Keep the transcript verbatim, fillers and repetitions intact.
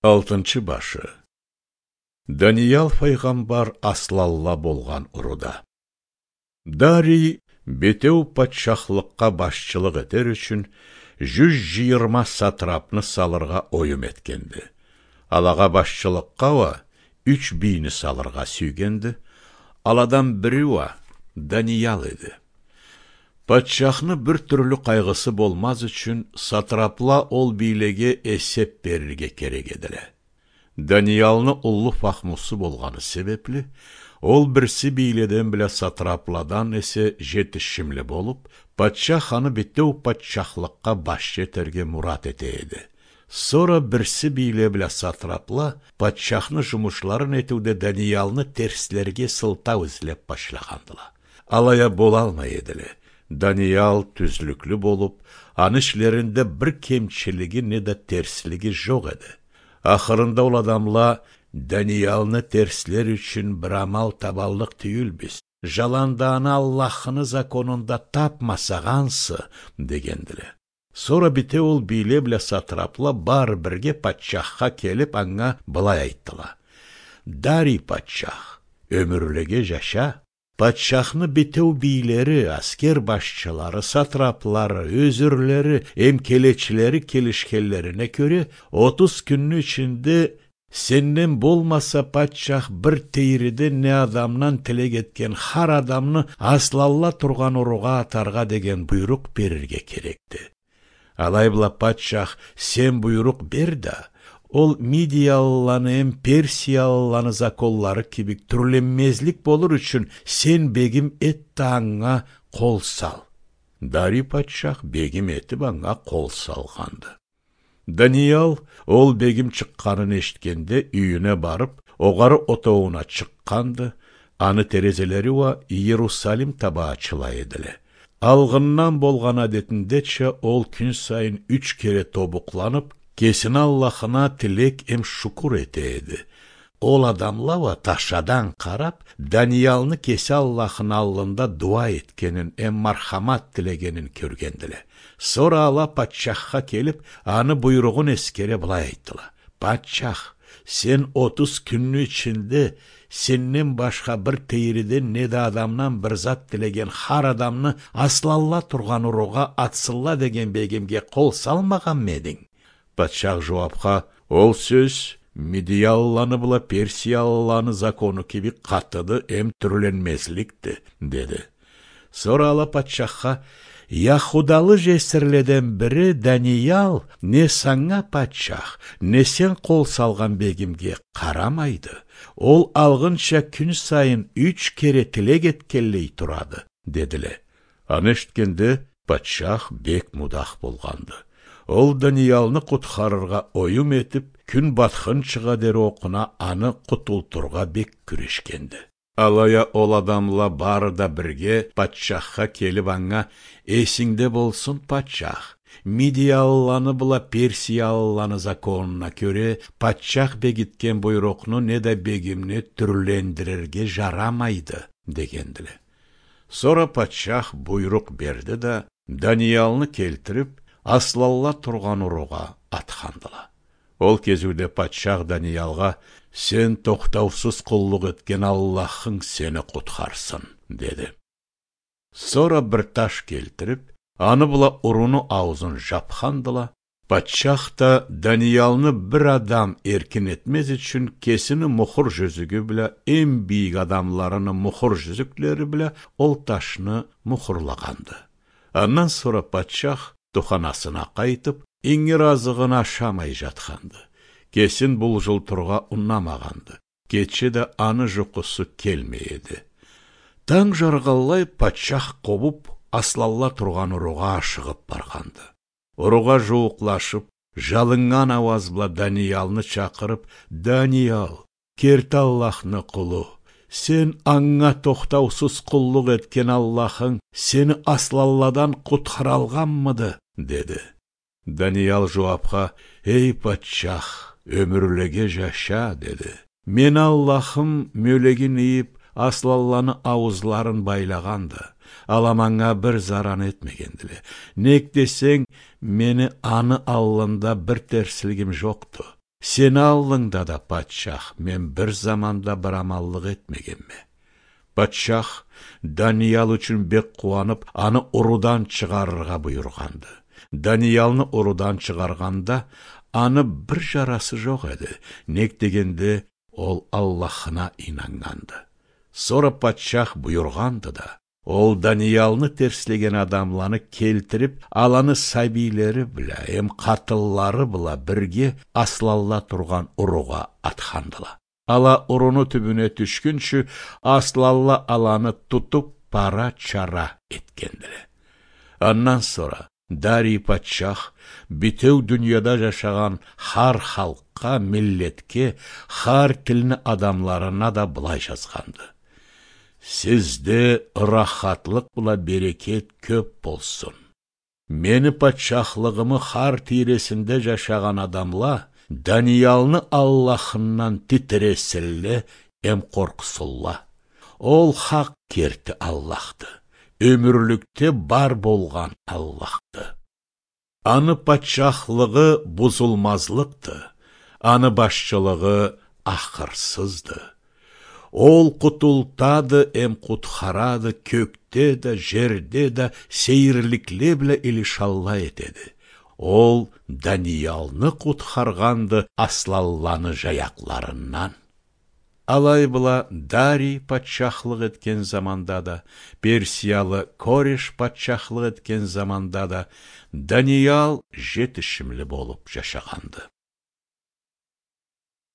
Алтынчы башы. Даниял пайғамбар аслалла болған ұруда. Дарий бетеу патшақлыққа башчылық етер үшін жүз жиырма сатрапны салырға ойым еткенді. Алаға башчылыққа ва үч бейні салырға сүйгенді. Аладан бірі ва Даниял еді. Патшақны бір түрлі қайғысы болмаз үшін сатрапла ол билеге есеп берерге керек еділі. Даниялны ұлы фахмусы болғаны себеплі, ол бірсі биледен біле сатрапладан есе жетішімлі болып, патша ханы беттеу патшақлыққа баш жетерге мұрат ете еді. Сора бірсі биле біле сатрапла патшақны жұмышларын етуде Даниялны терслерге сылтау ізлеп башлағандыла. Алая болалмай еділі. Даниял түзліклі болып, анышлерінде бір кемчілігі не де терслігі жоқ еді. Ақырында ол адамла Даниялны терслер үшін бір амал табаллық түйілбіз. Жаланданы Аллахыны законында тапмасағансы дегенділі. Сора бите ол биле біле сатрапла бар бірге патшаққа келіп аңа былай айттыла. Дарий патшақ, өмірліге жаша. Патшақны бетеу билері, аскер башчылары, сатраплары, өзірлері, емкелечілері келішкелеріне көре, отыз күнні ішінде сеннен болмаса патшақ бір тейіріде не адамнан тілек еткен хар адамны аслалла тұрған ұруға атарға деген бұйрық берерге керекті. Алайбыла патшақ сен бұйрық берді. Ол Мидиялланы ем Персиялланы заколлары кебек түрленмезлік болыр үшін сен бегім етті аңа қол сал. Дарий патшақ бегім етіп аңа қол салғанды. Даниял ол бегім шыққанын ештікенде үйіне барып, оғары отауына шыққанды, аны терезелері ва Иерусалим таба ачыла еділі. Алғыннан болған адетіндече ол күн сайын үч кере тобуқланып, кесін Аллахына тілек ем шүкір етеді. Ол адамлава ташадан қарап, Даниялны кесі Аллахын аллында дуа еткенін, ем мархамат тілегенін көргенділі. Сора ала патшаққа келіп, аны бұйрығын ескере былай айттыла. Патшақ, сен отыз күнні ішінде сеннен башқа бір тейіріден неде адамнан бір зат тілеген хар адамны аслалла тұрған ұруға атсылла деген бегімге қол салмаған медің? Патшақ жауапқа, ол сөз Мидиялланы бұла Персиялланы законы кебек қаттыды әм түрленмезлікті, деді. Сора ала патшаққа, Яхудалы жесірледен бірі Даниял не саңа патшақ, не сен қол салған бегімге қарамайды. Ол алғынша күн сайын үч кере тілек еткелей тұрады, деділі. Анешткенде патшақ бек мұдақ болғанды. Ол Даниялны құтқарырға ойым етіп, күн батқын шығадер оқына аны құтылтырға бек күрешкенді. Алая ол адамла бары да бірге патшаққа келіп аңа, есіңде болсын патшақ, Мидиялланы бұла Персиялланы законына көре, патшақ бегіткен бұйрықны не де бегімне түрлендірерге жарамайды, дегенділі. Сора патшақ бұйрық берді да, Даниялны келтіріп, аслалла тұрған ұруға атқандыла. Ол кезуде патшақ Даниялға, сен тоқтаусыз құллық еткен Аллахың сені құтқарсын, деді. Сора бір таш келтіріп, аны бұла ұруны аузын жапқандыла. Патшақ та Даниялны бір адам еркін етмез үшін кесіні мұхыр жүзігі біле, ем бейік адамларыны мұхыр жүзіклері біле, ол ташны мұхырлағанды. Аннан сора патшақ туханасына қайтып, еңер азығын ашамай жатқанды. Кесін бұл жыл тұрға ұнамағанды. Кетші де аны жұқысы келмейді. Таң жарғалай патшақ қобып, аслалла тұрған ұруға ашығып барғанды. Ұруға жуықлашып, жалынған авазбла Даниялны чақырып, «Даниял, керт Аллахны құлы, сен аңға тоқтаусыз құллық еткен Аллахың сені аслалладан құтқаралғанмыды?» деді. Даниял жауапқа, «Ей патшақ, өмірліге жаша», деді. «Мен Аллахым мөлегін иіп, аслалланы ауызларын байлағанды. Аламаңа бір заран етмегенділі. Нек десең, мені аны аллында бір терсілгім жоқты. Сені аллыңда да, патшах, мен бір заманда бір амаллық етмеген ме? Патшах Даниял үшін бек қуанып, аны ұрудан шығарырға бұйырғанды. Даниялны ұрудан шығарғанда, аны бір жарасы жоқ еді. Нек дегенде, ол Аллахына инанғанды. Сора патшах бұйырғанды да. Ол Даниялны терслеген адамланы келтіріп, аланы сәбилері біля, ем қатыллары біла бірге аслалла тұрған ұруға атқандыла. Ала ұруны түбіне түшкінші, аслалла аланы тұтып пара чара еткенділі. Аннан sonra Дарий патшах бітеу дүнияда жашаған хар халыққа, миллетке, хар тіліні адамларына да бұлай жазғанды. Сізде рахатлық бұла берекет көп болсын. Мені патшахлығымы хар тиресінде жашаған адамла, Даниялны Аллахынан титресілі әм қорқысылла. Ол хақ керті Аллахты, өмірлікте бар болған Аллахты. Аны патшахлығы бұзылмазлықты, аны башчылығы ақырсызды. Ол құтылтады, әм құтқарады, көкте де, жерде де, сейірлікле біле илишалла етеді. Ол Даниялны құтқарғанды аслалланы жаяқларынан. Алай бұла Дарий патшахлық еткен заманда да, Персиялы Кореш патшахлық еткен заманда да, Даниял жетішімлі болып жашағанды.